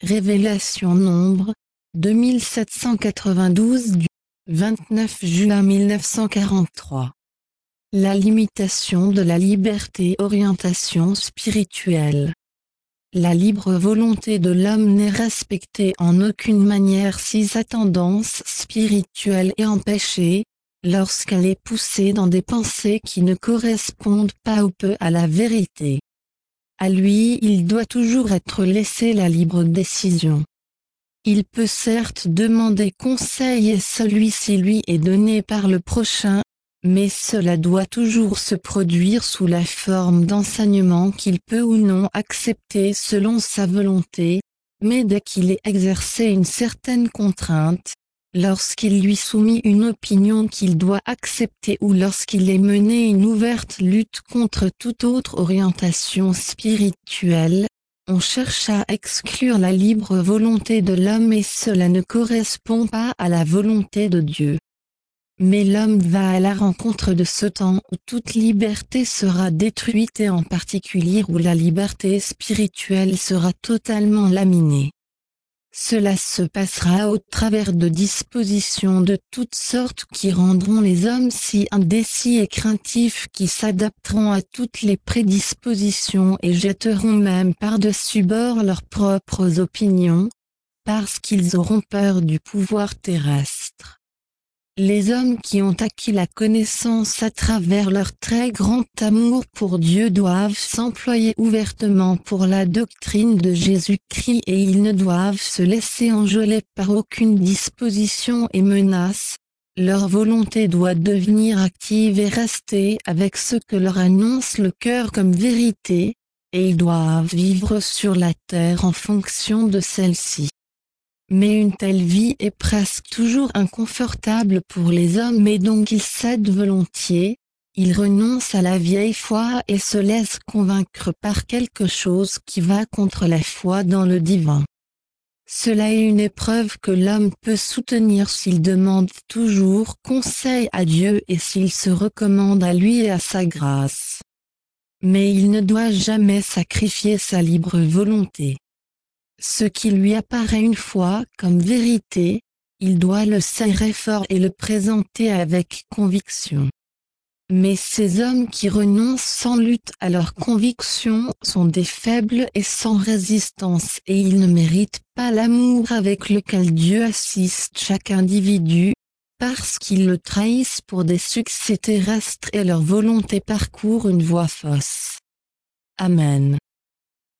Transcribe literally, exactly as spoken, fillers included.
Révélation Nombre, deux mille sept cent quatre-vingt-douze du vingt-neuf juin mille neuf cent quarante-trois. La limitation de la liberté. Orientation spirituelle. La libre volonté de l'homme n'est respectée en aucune manière si sa tendance spirituelle est empêchée, lorsqu'elle est poussée dans des pensées qui ne correspondent pas ou peu à la vérité. À lui il doit toujours être laissé la libre décision. Il peut certes demander conseil et celui-ci lui est donné par le prochain, mais cela doit toujours se produire sous la forme d'enseignement qu'il peut ou non accepter selon sa volonté, mais dès qu'il est exercé une certaine contrainte, lorsqu'il lui soumet une opinion qu'il doit accepter ou lorsqu'il est mené une ouverte lutte contre toute autre orientation spirituelle, on cherche à exclure la libre volonté de l'homme et cela ne correspond pas à la volonté de Dieu. Mais l'homme va à la rencontre de ce temps où toute liberté sera détruite et en particulier où la liberté spirituelle sera totalement laminée. Cela se passera au travers de dispositions de toutes sortes qui rendront les hommes si indécis et craintifs qui s'adapteront à toutes les prédispositions et jetteront même par-dessus bord leurs propres opinions, parce qu'ils auront peur du pouvoir terrestre. Les hommes qui ont acquis la connaissance à travers leur très grand amour pour Dieu doivent s'employer ouvertement pour la doctrine de Jésus-Christ et ils ne doivent se laisser enjôler par aucune disposition et menace. Leur volonté doit devenir active et rester avec ce que leur annonce le cœur comme vérité, et ils doivent vivre sur la terre en fonction de celle-ci. Mais une telle vie est presque toujours inconfortable pour les hommes et donc ils cèdent volontiers, ils renoncent à la vieille foi et se laissent convaincre par quelque chose qui va contre la foi dans le divin. Cela est une épreuve que l'homme peut soutenir s'il demande toujours conseil à Dieu et s'il se recommande à lui et à sa grâce. Mais il ne doit jamais sacrifier sa libre volonté. Ce qui lui apparaît une fois comme vérité, il doit le serrer fort et le présenter avec conviction. Mais ces hommes qui renoncent sans lutte à leurs convictions sont des faibles et sans résistance et ils ne méritent pas l'amour avec lequel Dieu assiste chaque individu, parce qu'ils le trahissent pour des succès terrestres et leur volonté parcourt une voie fausse. Amen.